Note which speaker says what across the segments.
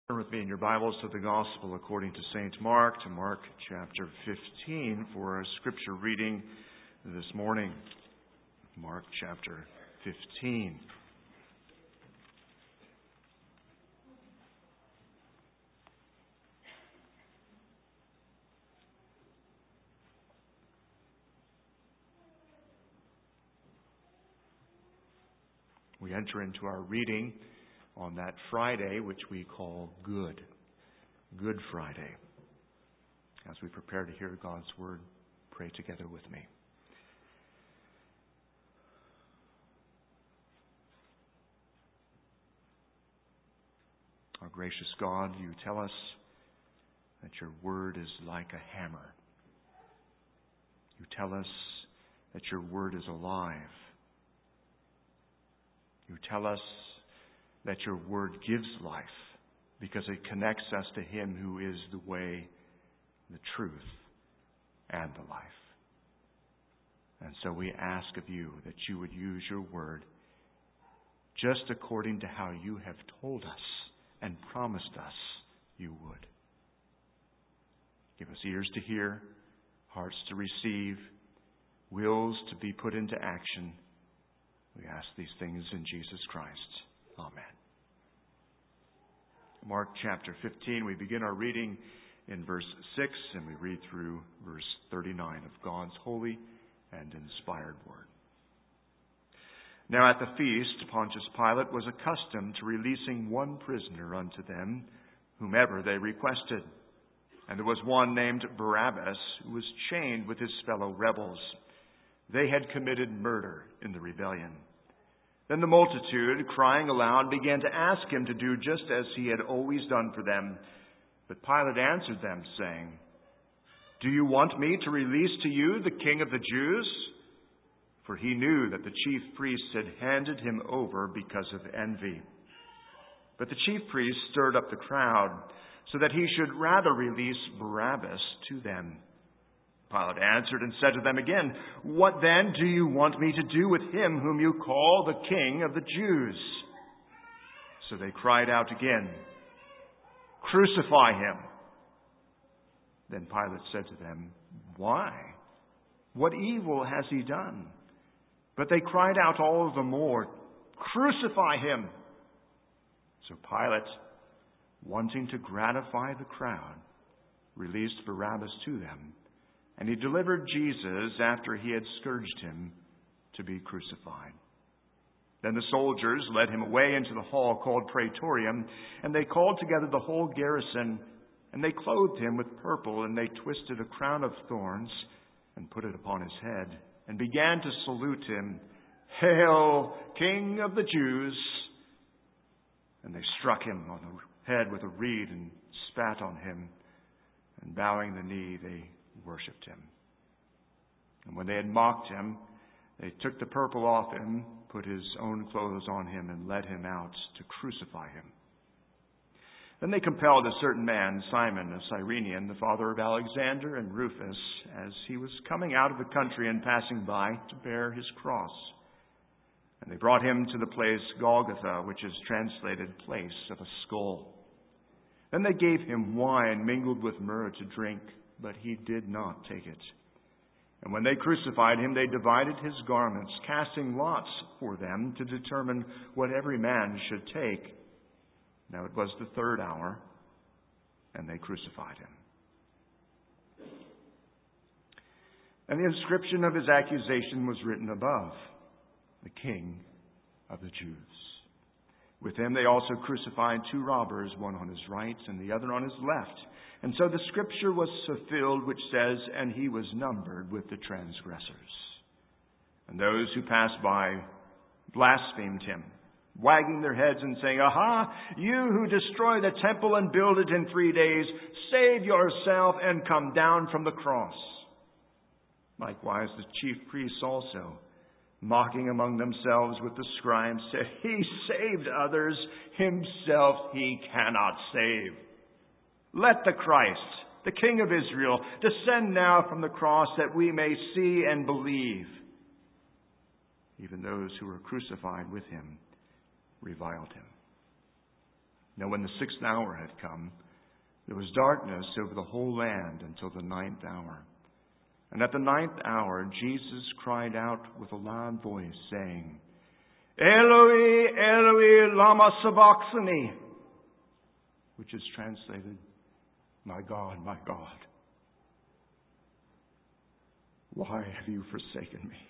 Speaker 1: Turn with me in your Bibles to the Gospel according to St. Mark, to Mark chapter 15 for our scripture reading this morning. Mark chapter 15. We enter into our reading on that Friday, which we call Good Friday. As we prepare to hear God's Word, pray together with me. Our gracious God, you tell us that your Word is like a hammer. You tell us that your Word is alive. You tell us that your Word gives life because it connects us to Him who is the way, the truth, and the life. And so we ask of you that you would use your Word just according to how you have told us and promised us you would. Give us ears to hear, hearts to receive, wills to be put into action. We ask these things in Jesus Christ. Amen. Mark chapter 15, we begin our reading in verse 6 and we read through verse 39 of God's holy and inspired word. Now at the feast, Pontius Pilate was accustomed to releasing one prisoner unto them, whomever they requested. And there was one named Barabbas, who was chained with his fellow rebels. They had committed murder in the rebellion. Then the multitude, crying aloud, began to ask him to do just as he had always done for them. But Pilate answered them, saying, Do you want me to release to you the King of the Jews? For he knew that the chief priests had handed him over because of envy. But the chief priests stirred up the crowd, so that he should rather release Barabbas to them. Pilate answered and said to them again, What then do you want me to do with him whom you call the King of the Jews? So they cried out again, Crucify him. Then Pilate said to them, Why? What evil has he done? But they cried out all the more, Crucify him. So Pilate, wanting to gratify the crowd, released Barabbas to them. And he delivered Jesus after he had scourged him to be crucified. Then the soldiers led him away into the hall called Praetorium, and they called together the whole garrison, and they clothed him with purple, and they twisted a crown of thorns and put it upon his head, and began to salute him, Hail, King of the Jews! And they struck him on the head with a reed and spat on him, and bowing the knee, they worshipped him. And when they had mocked him, they took the purple off him, put his own clothes on him, and led him out to crucify him. Then they compelled a certain man, Simon, a Cyrenian, the father of Alexander and Rufus, as he was coming out of the country and passing by, to bear his cross. And they brought him to the place Golgotha, which is translated place of a skull. Then they gave him wine mingled with myrrh to drink, but he did not take it. And when they crucified him, they divided his garments, casting lots for them to determine what every man should take. Now it was the third hour, and they crucified him. And the inscription of his accusation was written above, The King of the Jews. With him they also crucified two robbers, one on his right and the other on his left. And so the scripture was fulfilled, which says, And he was numbered with the transgressors. And those who passed by blasphemed him, wagging their heads and saying, Aha, you who destroy the temple and build it in 3 days, save yourself and come down from the cross. Likewise the chief priests also, mocking among themselves with the scribes, said, He saved others, himself he cannot save. Let the Christ, the King of Israel, descend now from the cross that we may see and believe. Even those who were crucified with him reviled him. Now when the 6th hour had come, there was darkness over the whole land until the 9th hour. And at the 9th hour, Jesus cried out with a loud voice, saying, Eloi, Eloi, lama sabachthani, which is translated, my God, why have you forsaken me?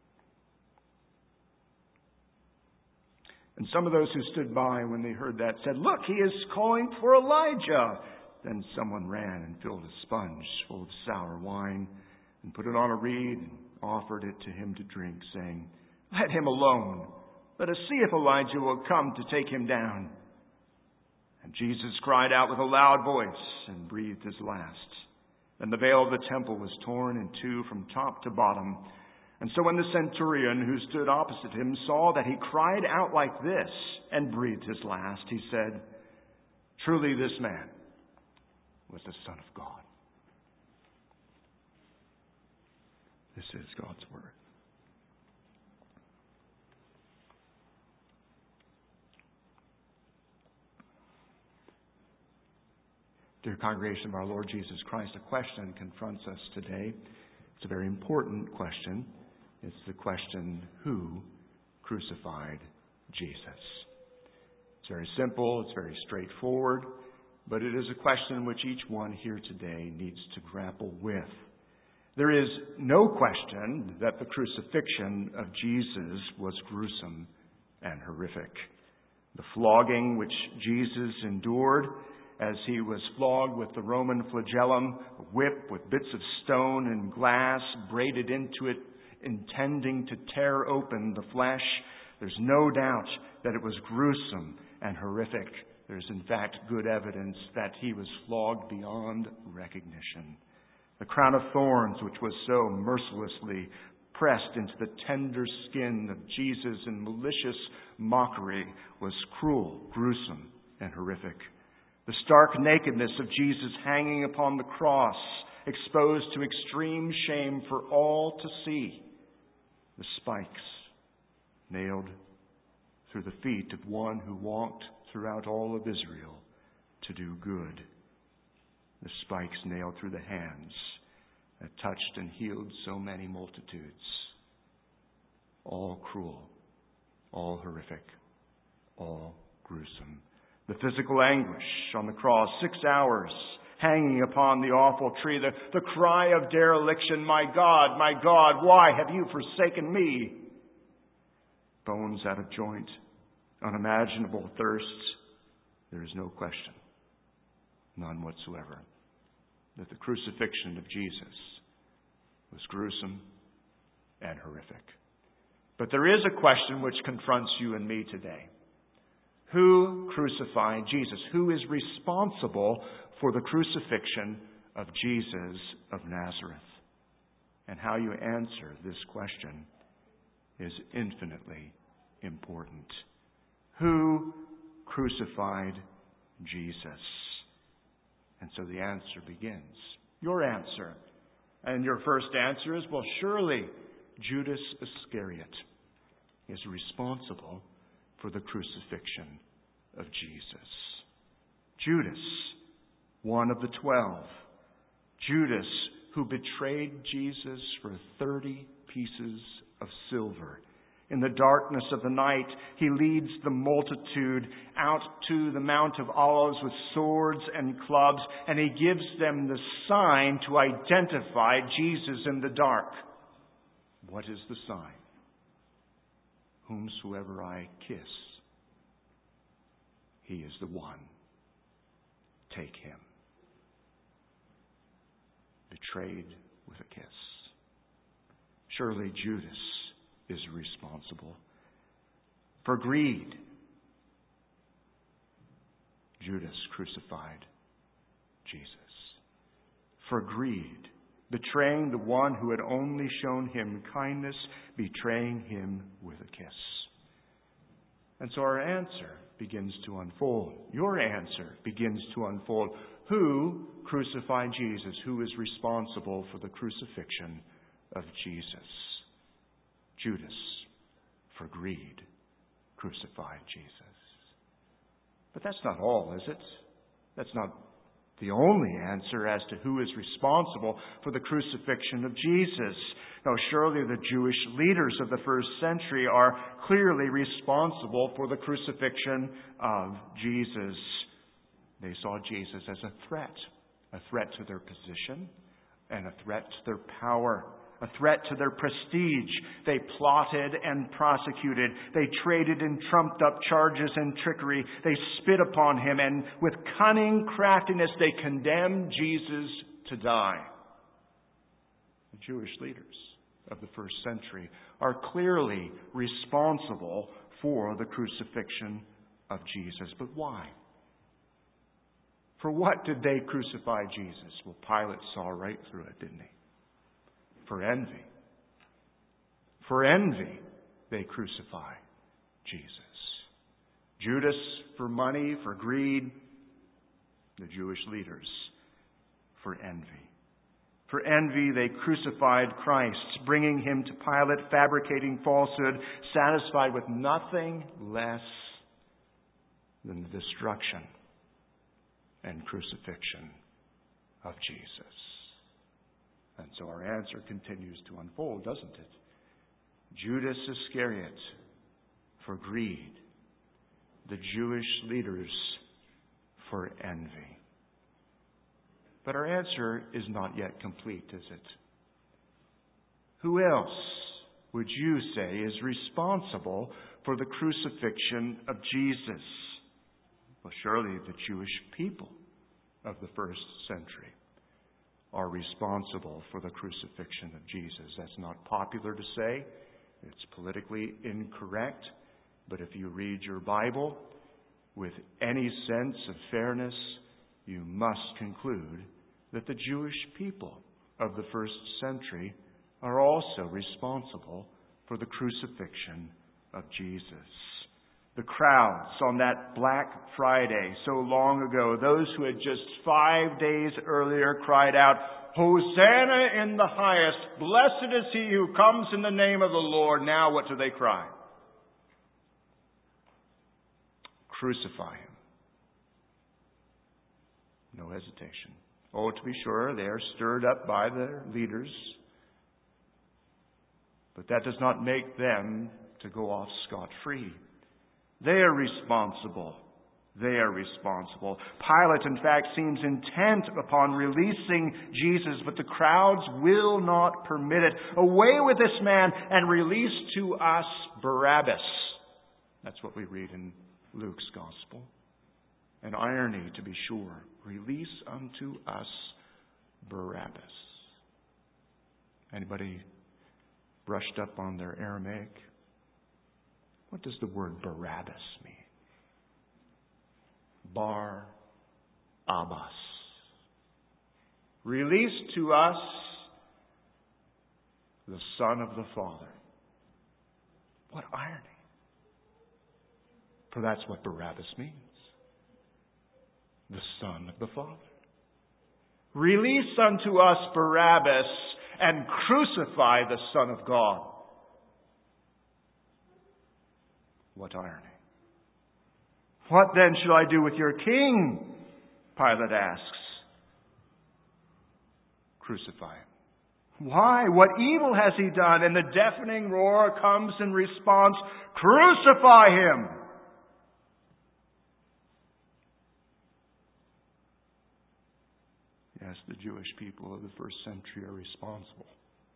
Speaker 1: And some of those who stood by when they heard that said, Look, he is calling for Elijah. Then someone ran and filled a sponge full of sour wine and put it on a reed and offered it to him to drink, saying, Let him alone. Let us see if Elijah will come to take him down. And Jesus cried out with a loud voice and breathed his last. Then the veil of the temple was torn in two from top to bottom. And so when the centurion who stood opposite him saw that he cried out like this and breathed his last, he said, Truly this man was the Son of God. This is God's word. Dear congregation of our Lord Jesus Christ, a question confronts us today. It's a very important question. It's the question, who crucified Jesus? It's very simple, it's very straightforward, but it is a question which each one here today needs to grapple with. There is no question that the crucifixion of Jesus was gruesome and horrific. The flogging which Jesus endured as he was flogged with the Roman flagellum, a whip with bits of stone and glass braided into it, intending to tear open the flesh. There's no doubt that it was gruesome and horrific. There's in fact good evidence that he was flogged beyond recognition. The crown of thorns, which was so mercilessly pressed into the tender skin of Jesus in malicious mockery, was cruel, gruesome, and horrific. The stark nakedness of Jesus hanging upon the cross, exposed to extreme shame for all to see. The spikes nailed through the feet of one who walked throughout all of Israel to do good. The spikes nailed through the hands that touched and healed so many multitudes. All cruel, all horrific, all gruesome. The physical anguish on the cross, 6 hours hanging upon the awful tree. The cry of dereliction, my God, why have you forsaken me? Bones out of joint, unimaginable thirst. There is no question, none whatsoever, that the crucifixion of Jesus was gruesome and horrific. But there is a question which confronts you and me today. Who crucified Jesus? Who is responsible for the crucifixion of Jesus of Nazareth? And how you answer this question is infinitely important. Who crucified Jesus? And so the answer begins. Your answer. And your first answer is, well, surely Judas Iscariot is responsible for the crucifixion of Jesus. Judas, one of the 12. Judas, who betrayed Jesus for 30 pieces of silver. In the darkness of the night, he leads the multitude out to the Mount of Olives with swords and clubs, and he gives them the sign to identify Jesus in the dark. What is the sign? Whomsoever I kiss, he is the one. Take him. Betrayed with a kiss. Surely Judas is responsible for greed. Judas crucified Jesus. For greed, betraying the one who had only shown him kindness, betraying him with a kiss. And so our answer begins to unfold. Your answer begins to unfold. Who crucified Jesus? Who is responsible for the crucifixion of Jesus? Judas, for greed, crucified Jesus. But that's not all, is it? That's not the only answer as to who is responsible for the crucifixion of Jesus. No, surely the Jewish leaders of the first century are clearly responsible for the crucifixion of Jesus. They saw Jesus as a threat to their position and a threat to their power, a threat to their prestige. They plotted and prosecuted. They traded in trumped-up charges and trickery. They spit upon him, and with cunning craftiness they condemned Jesus to die. The Jewish leaders of the first century are clearly responsible for the crucifixion of Jesus. But why? For what did they crucify Jesus? Well, Pilate saw right through it, didn't he? For envy. For envy, they crucify Jesus. Judas for money, for greed. The Jewish leaders for envy. For envy, they crucified Christ, bringing him to Pilate, fabricating falsehood, satisfied with nothing less than the destruction and crucifixion of Jesus. And so our answer continues to unfold, doesn't it? Judas Iscariot for greed. The Jewish leaders for envy. But our answer is not yet complete, is it? Who else would you say is responsible for the crucifixion of Jesus? Well, surely the Jewish people of the first century are responsible for the crucifixion of Jesus. That's not popular to say. It's politically incorrect. But if you read your Bible with any sense of fairness, you must conclude that the Jewish people of the first century are also responsible for the crucifixion of Jesus. The crowds on that Black Friday so long ago, those who had just 5 days earlier cried out, "Hosanna in the highest, blessed is he who comes in the name of the Lord." Now what do they cry? Crucify him. No hesitation. Oh, to be sure, they are stirred up by their leaders. But that does not make them to go off scot-free. They are responsible. They are responsible. Pilate, in fact, seems intent upon releasing Jesus, but the crowds will not permit it. Away with this man and release to us Barabbas. That's what we read in Luke's Gospel. An irony, to be sure. Release unto us Barabbas. Anybody brushed up on their Aramaic? What does the word Barabbas mean? Bar Abbas. Release to us the Son of the Father. What irony. For that's what Barabbas means. The Son of the Father. Release unto us Barabbas and crucify the Son of God. What irony. What then shall I do with your king? Pilate asks. Crucify him. Why? What evil has he done? And the deafening roar comes in response, crucify him! Yes, the Jewish people of the first century are responsible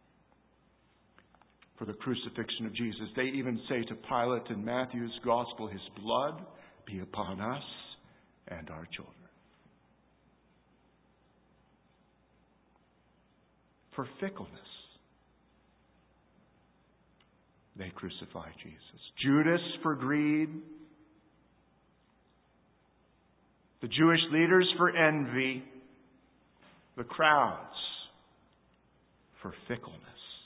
Speaker 1: for the crucifixion of Jesus. They even say to Pilate in Matthew's Gospel, his blood be upon us and our children. For fickleness, they crucify Jesus. Judas for greed. The Jewish leaders for envy. The crowds for fickleness.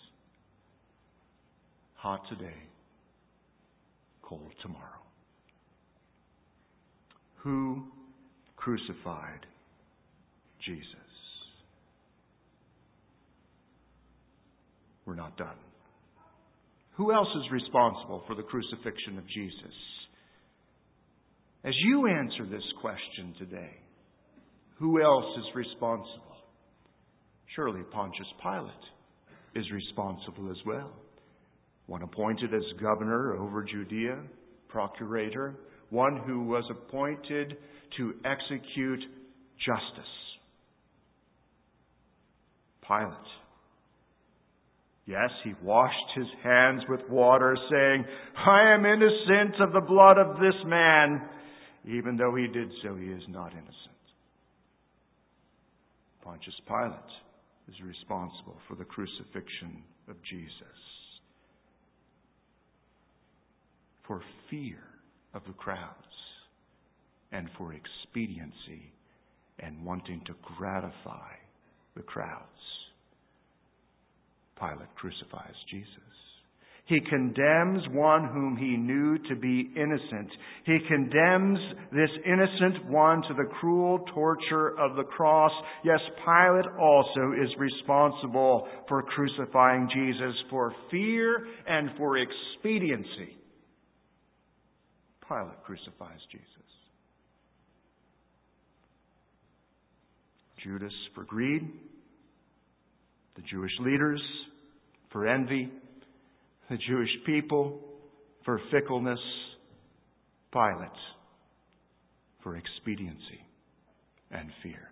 Speaker 1: Hot today, cold tomorrow. Who crucified Jesus? We're not done. Who else is responsible for the crucifixion of Jesus? As you answer this question today, who else is responsible? Surely Pontius Pilate is responsible as well. One appointed as governor over Judea, procurator, one who was appointed to execute justice. Pilate. Yes, he washed his hands with water, saying, "I am innocent of the blood of this man." Even though he did so, he is not innocent. Pontius Pilate is responsible for the crucifixion of Jesus. For fear of the crowds and for expediency and wanting to gratify the crowds, Pilate crucifies Jesus. He condemns one whom he knew to be innocent. He condemns this innocent one to the cruel torture of the cross. Yes, Pilate also is responsible for crucifying Jesus for fear and for expediency. Pilate crucifies Jesus. Judas for greed, the Jewish leaders for envy, the Jewish people for fickleness, Pilate for expediency and fear.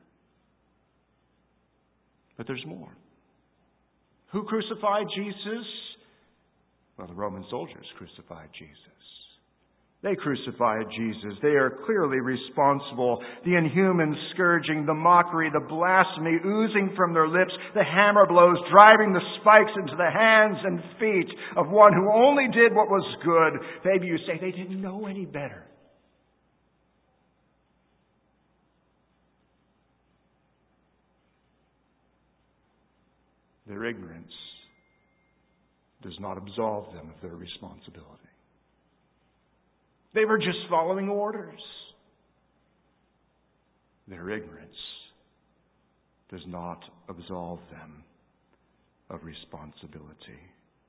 Speaker 1: But there's more. Who crucified Jesus? Well, the Roman soldiers crucified Jesus. They crucified Jesus. They are clearly responsible. The inhuman scourging, the mockery, the blasphemy oozing from their lips, the hammer blows driving the spikes into the hands and feet of one who only did what was good. Maybe you say they didn't know any better. Their ignorance does not absolve them of their responsibility. They were just following orders. Their ignorance does not absolve them of responsibility.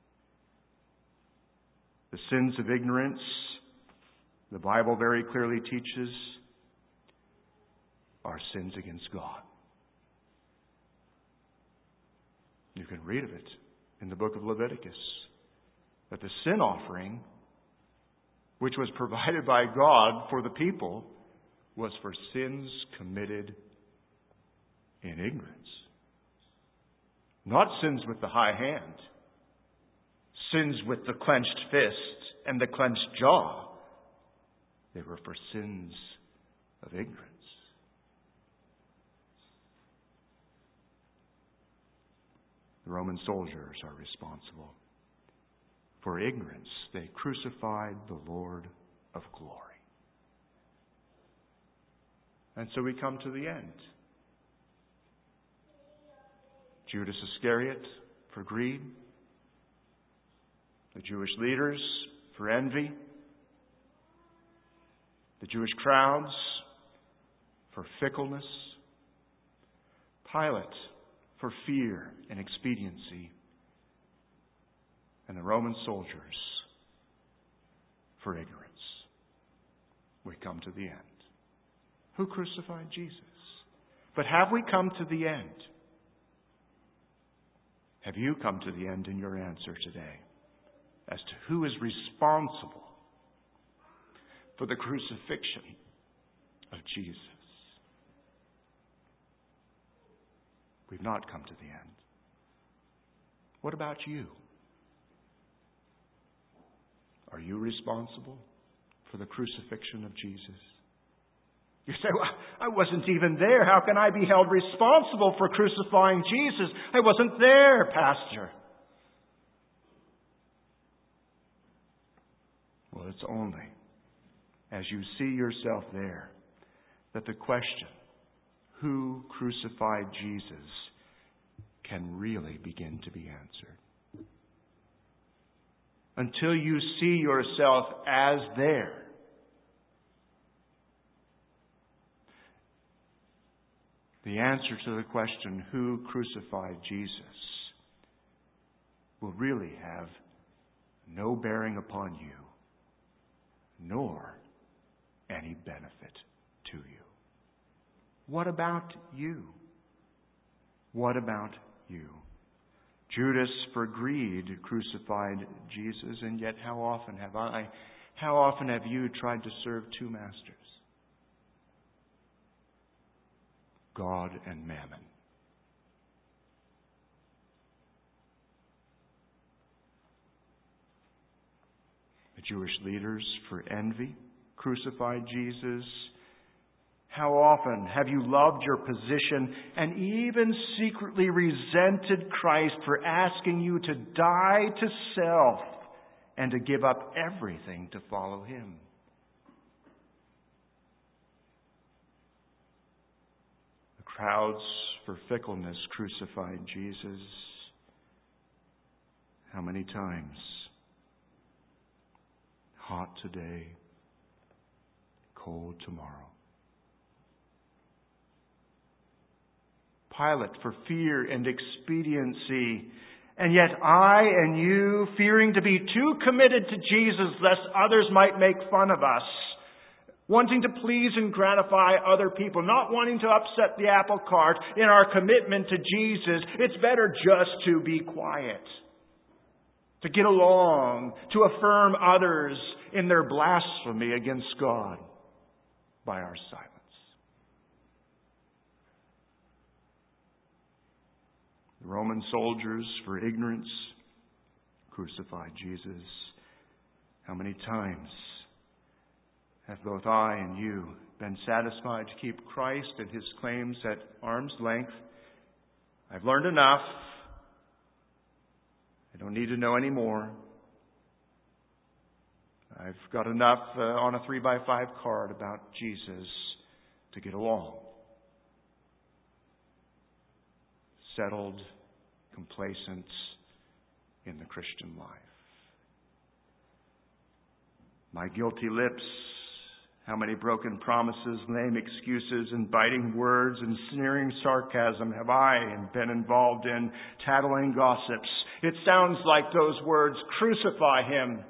Speaker 1: The sins of ignorance, the Bible very clearly teaches, are sins against God. You can read of it in the book of Leviticus, that the sin offering, which was provided by God for the people, was for sins committed in ignorance. Not sins with the high hand, sins with the clenched fist and the clenched jaw. They were for sins of ignorance. The Roman soldiers are responsible. For ignorance, they crucified the Lord of glory. And so we come to the end. Judas Iscariot for greed. The Jewish leaders for envy. The Jewish crowds for fickleness. Pilate for fear and expediency. And the Roman soldiers for ignorance. We come to the end. Who crucified Jesus? But have we come to the end? Have you come to the end in your answer today as to who is responsible for the crucifixion of Jesus? We've not come to the end. What about you? Are you responsible for the crucifixion of Jesus? You say, well, I wasn't even there. How can I be held responsible for crucifying Jesus? I wasn't there, Pastor. Well, it's only as you see yourself there that the question, who crucified Jesus, can really begin to be answered. Until you see yourself as there, the answer to the question, who crucified Jesus, will really have no bearing upon you, nor any benefit to you. What about you? What about you? Judas, for greed, crucified Jesus, and yet how often have you tried to serve two masters? God and mammon. The Jewish leaders, for envy, crucified Jesus. How often have you loved your position and even secretly resented Christ for asking you to die to self and to give up everything to follow Him? The crowds, for fickleness, crucified Jesus. How many times? Hot today, cold tomorrow. Pilate, for fear and expediency. And yet I and you, fearing to be too committed to Jesus lest others might make fun of us, wanting to please and gratify other people, not wanting to upset the apple cart in our commitment to Jesus, it's better just to be quiet, to get along, to affirm others in their blasphemy against God by our silence. The Roman soldiers, for ignorance, crucified Jesus. How many times have both I and you been satisfied to keep Christ and His claims at arm's length? I've learned enough. I don't need to know any more. I've got enough on a 3x5 card about Jesus to get along. Settled, complacent in the Christian life. My guilty lips, how many broken promises, lame excuses, and biting words and sneering sarcasm have I been involved in, tattling gossips. It sounds like those words, crucify Him.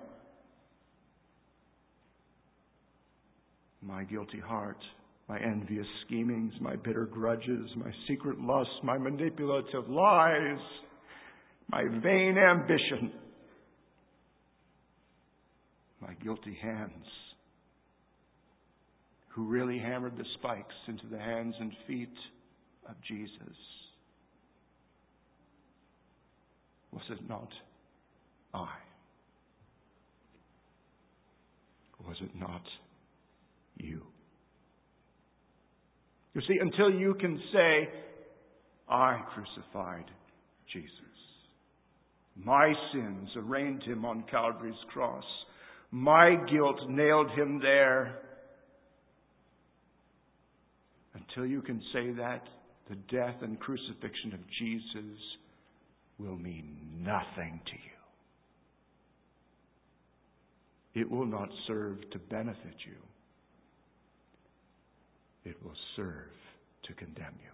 Speaker 1: My guilty heart, my envious schemings, my bitter grudges, my secret lusts, my manipulative lies, my vain ambition, my guilty hands, who really hammered the spikes into the hands and feet of Jesus. Was it not I? Was it not you? You see, until you can say, I crucified Jesus. My sins arraigned Him on Calvary's cross. My guilt nailed Him there. Until you can say that, the death and crucifixion of Jesus will mean nothing to you. It will not serve to benefit you. It will serve to condemn you.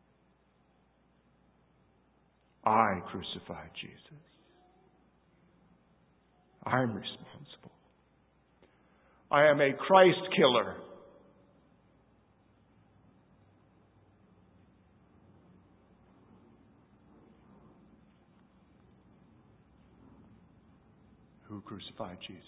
Speaker 1: I crucified Jesus. I'm responsible. I am a Christ killer. Who crucified Jesus?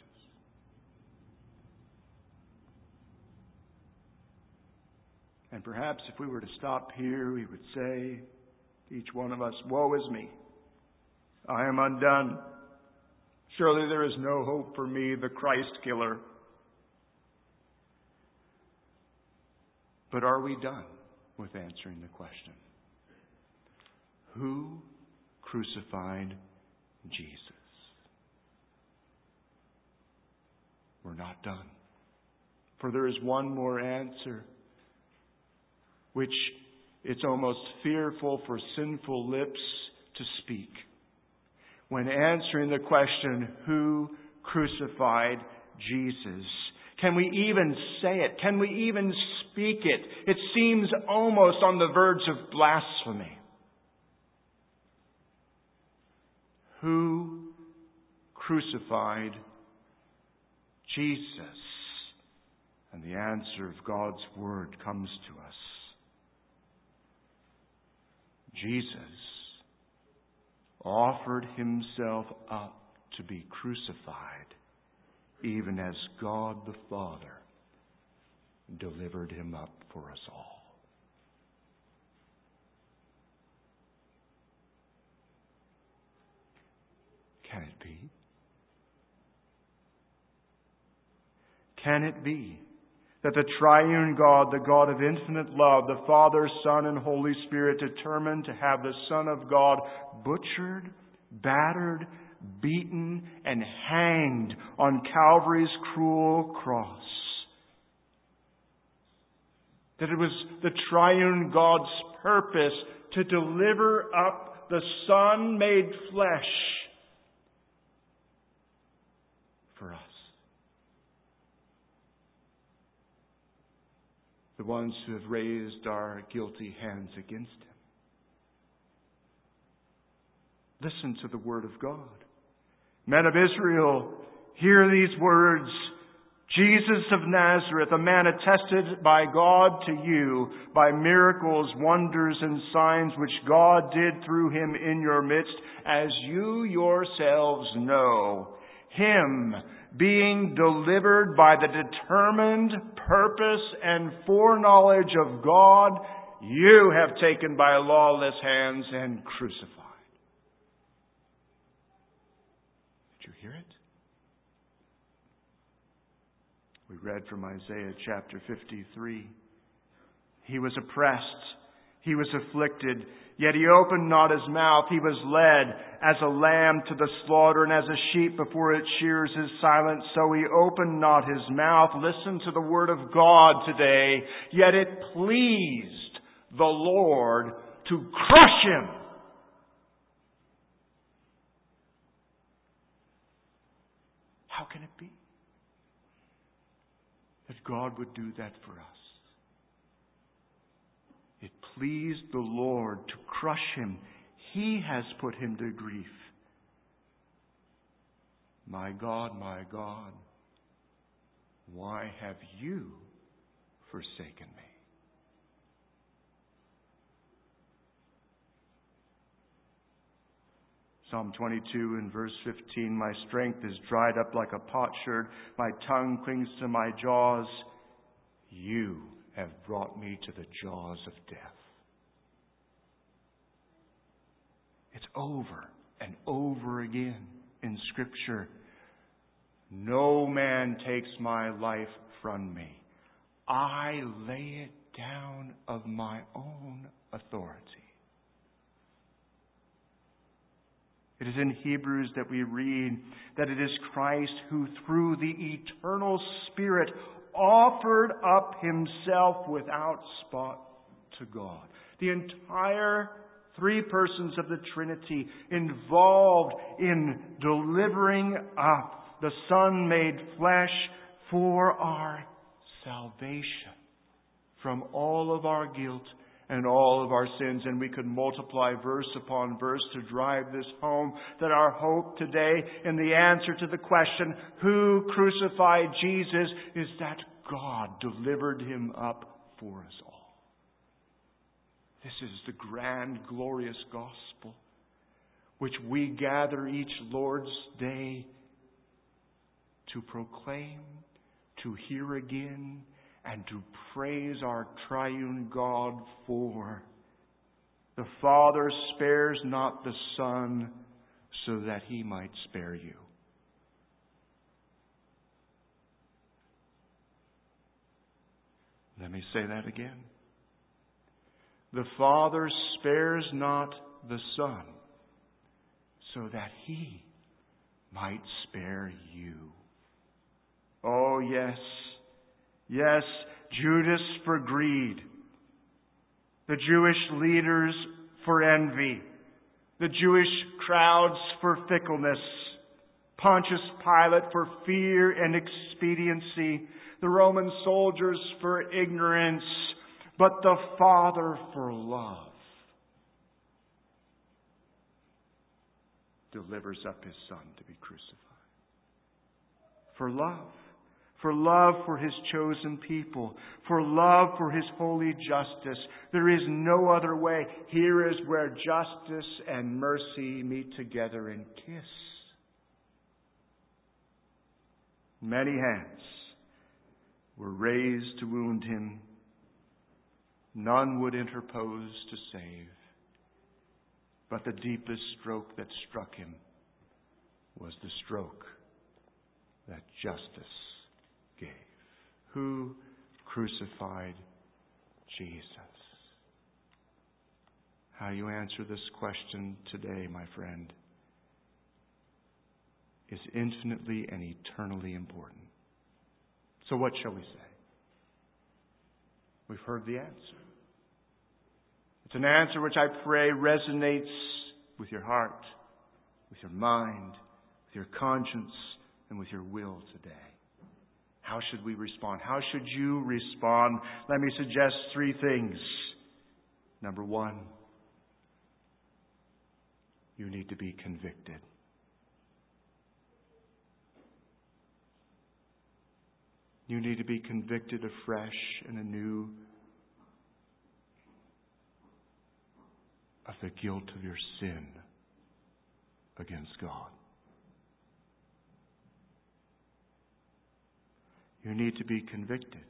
Speaker 1: And perhaps if we were to stop here, we would say, each one of us, woe is me. I am undone. Surely there is no hope for me, the Christ killer. But are we done with answering the question? Who crucified Jesus? We're not done. For there is one more answer, which it's almost fearful for sinful lips to speak. When answering the question, who crucified Jesus? Can we even say it? Can we even speak it? It seems almost on the verge of blasphemy. Who crucified Jesus? And the answer of God's Word comes to us. Jesus offered himself up to be crucified, even as God the Father delivered him up for us all. Can it be? Can it be that the triune God, the God of infinite love, the Father, Son, and Holy Spirit, determined to have the Son of God butchered, battered, beaten, and hanged on Calvary's cruel cross? That it was the triune God's purpose to deliver up the Son made flesh for us. The ones who have raised our guilty hands against him. Listen to the word of God. Men of Israel, hear these words. Jesus of Nazareth, a man attested by God to you by miracles, wonders, and signs which God did through him in your midst, as you yourselves know. Him, being delivered by the determined purpose and foreknowledge of God, you have taken by lawless hands and crucified. Did you hear it? We read from Isaiah chapter 53. He was oppressed. He was afflicted. Yet he opened not his mouth. He was led as a lamb to the slaughter, and as a sheep before its shears is silent, so he opened not his mouth. Listen to the word of God today. Yet it pleased the Lord to crush him. How can it be that God would do that for us? It pleased the Lord to crush him. He has put him to grief. My God, why have you forsaken me? Psalm 22 and verse 15, my strength is dried up like a potsherd. My tongue clings to my jaws. You have brought me to the jaws of death. It's over and over again in Scripture. No man takes my life from me. I lay it down of my own authority. It is in Hebrews that we read that it is Christ who through the eternal Spirit offered up himself without spot to God. The entire three persons of the Trinity involved in delivering up the Son made flesh for our salvation from all of our guilt and all of our sins. And we could multiply verse upon verse to drive this home, that our hope today in the answer to the question, who crucified Jesus, is that God delivered him up for us all. This is the grand, glorious gospel which we gather each Lord's Day to proclaim, to hear again, and to praise our triune God for. The Father spares not the Son, so that he might spare you. Let me say that again. The Father spares not the Son, so that he might spare you. Oh, yes. Yes, Judas for greed. The Jewish leaders for envy. The Jewish crowds for fickleness. Pontius Pilate for fear and expediency. The Roman soldiers for ignorance. But the Father for love delivers up his Son to be crucified. For love. for love for His chosen people, for love for His holy justice. There is no other way. Here is where justice and mercy meet together and kiss. Many hands were raised to wound Him. None would interpose to save. But the deepest stroke that struck Him was the stroke that justice gave. Who crucified Jesus? How you answer this question today, my friend, is infinitely and eternally important. So what shall we say? We've heard the answer. It's an answer which I pray resonates with your heart, with your mind, with your conscience, and with your will today. How should we respond? How should you respond? Let me suggest 3 things. Number 1, you need to be convicted. You need to be convicted afresh and anew of the guilt of your sin against God. You need to be convicted.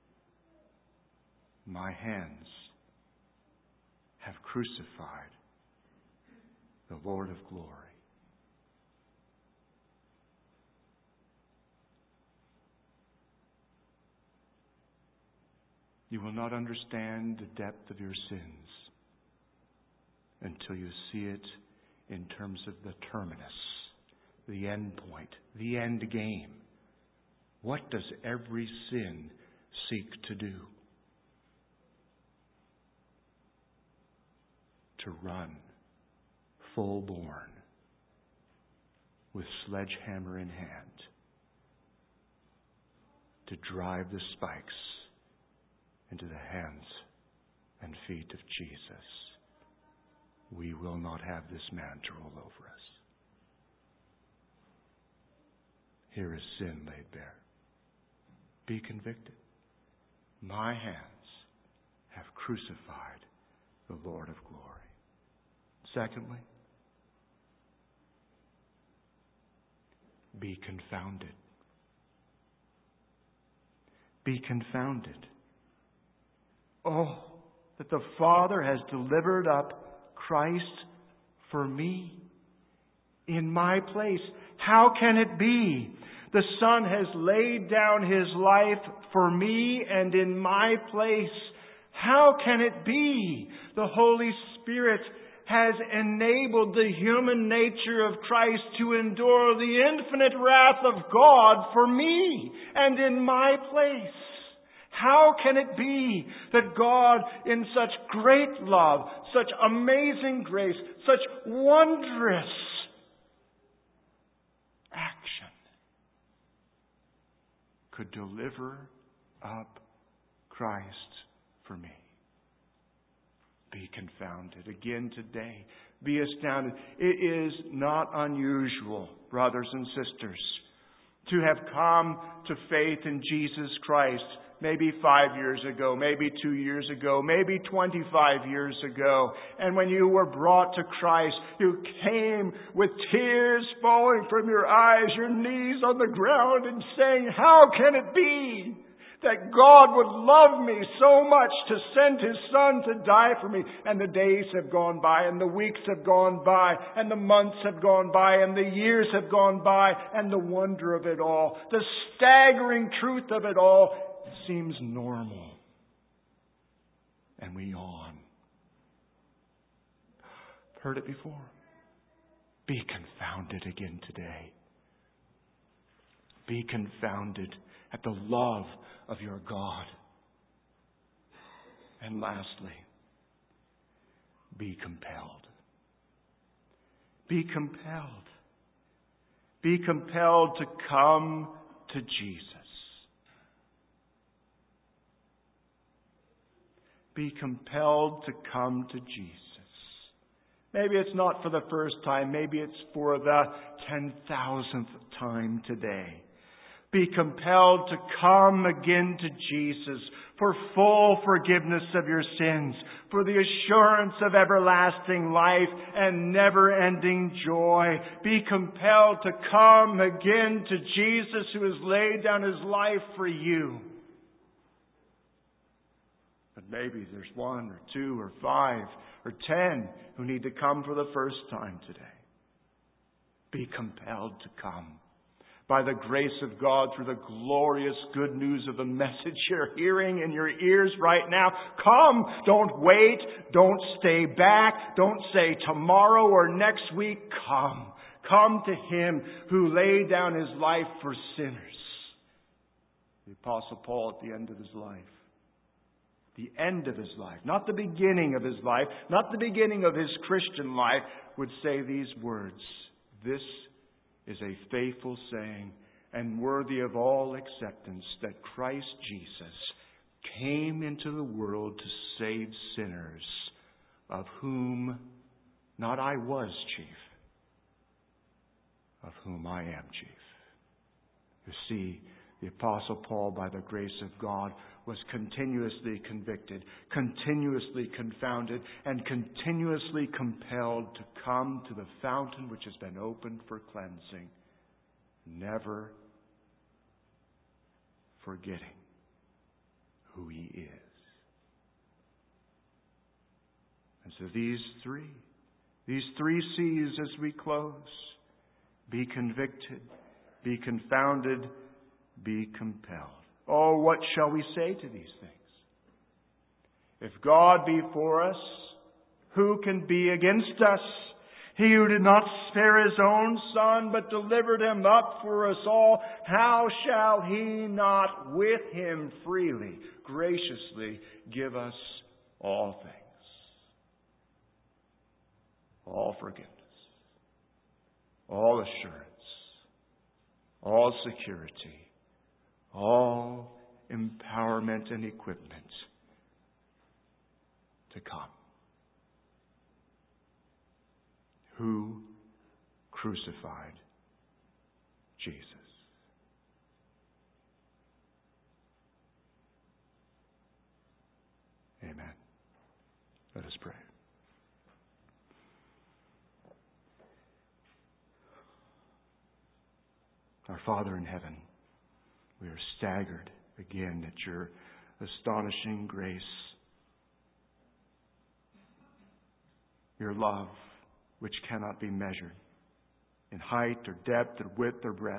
Speaker 1: My hands have crucified the Lord of glory. You will not understand the depth of your sins until you see it in terms of the terminus, the end point, the end game. What does every sin seek to do? To run full-born with sledgehammer in hand to drive the spikes into the hands and feet of Jesus. We will not have this man to rule over us. Here is sin laid bare. Be convicted. My hands have crucified the Lord of glory. Secondly, be confounded. Be confounded. Oh, that the Father has delivered up Christ for me in my place. How can it be? The Son has laid down His life for me and in my place. How can it be? The Holy Spirit has enabled the human nature of Christ to endure the infinite wrath of God for me and in my place. How can it be that God, in such great love, such amazing grace, such wondrous action, could deliver up Christ for me? Be confounded. Again today, be astounded. It is not unusual, brothers and sisters, to have come to faith in Jesus Christ maybe 5 years ago, maybe 2 years ago, maybe 25 years ago. And when you were brought to Christ, you came with tears falling from your eyes, your knees on the ground, and saying, how can it be that God would love me so much to send His Son to die for me? And the days have gone by, and the weeks have gone by, and the months have gone by, and the years have gone by, and the wonder of it all, the staggering truth of it all, seems normal. And we yawn. I've heard it before. Be confounded again today. Be confounded at the love of your God. And lastly, be compelled. Be compelled. Be compelled to come to Jesus. Be compelled to come to Jesus. Maybe it's not for the first time. Maybe it's for the 10,000th time today. Be compelled to come again to Jesus for full forgiveness of your sins, for the assurance of everlasting life and never-ending joy. Be compelled to come again to Jesus who has laid down His life for you. But maybe there's 1 or 2 or 5 or 10 who need to come for the first time today. Be compelled to come. By the grace of God, through the glorious good news of the message you're hearing in your ears right now. Come! Don't wait. Don't stay back. Don't say tomorrow or next week. Come. Come to Him who laid down His life for sinners. The Apostle Paul at the end of his life. The end of his life, not the beginning of his life, not the beginning of his Christian life, would say these words. This is a faithful saying and worthy of all acceptance that Christ Jesus came into the world to save sinners, of whom not I was chief, of whom I am chief. You see, the Apostle Paul, by the grace of God, was continuously convicted, continuously confounded, and continuously compelled to come to the fountain which has been opened for cleansing, never forgetting who He is. And so these three C's as we close: be convicted, be confounded, be compelled. Oh, what shall we say to these things? If God be for us, who can be against us? He who did not spare His own Son, but delivered Him up for us all, how shall He not with Him freely, graciously give us all things? All forgiveness, all assurance, all security, all empowerment and equipment to come. Who crucified Jesus? Amen. Let us pray. Our Father in heaven, we are staggered again at your astonishing grace, your love, which cannot be measured in height or depth or width or breadth.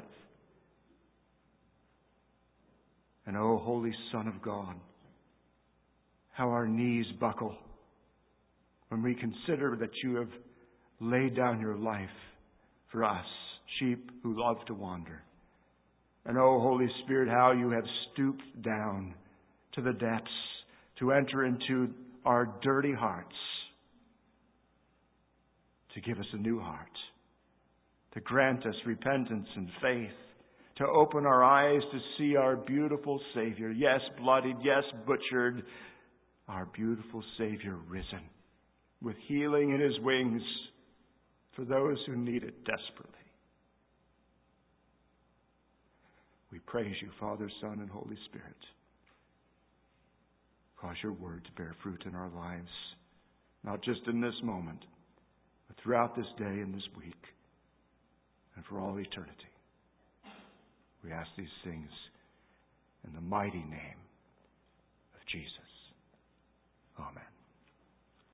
Speaker 1: And O Holy Son of God, how our knees buckle when we consider that you have laid down your life for us, sheep who love to wander. And O Holy Spirit, how you have stooped down to the depths to enter into our dirty hearts, to give us a new heart, to grant us repentance and faith, to open our eyes to see our beautiful Savior, yes, bloodied, yes, butchered, our beautiful Savior risen, with healing in His wings for those who need it desperately. We praise you, Father, Son, and Holy Spirit. Cause your word to bear fruit in our lives, not just in this moment, but throughout this day and this week, and for all eternity. We ask these things in the mighty name of Jesus. Amen.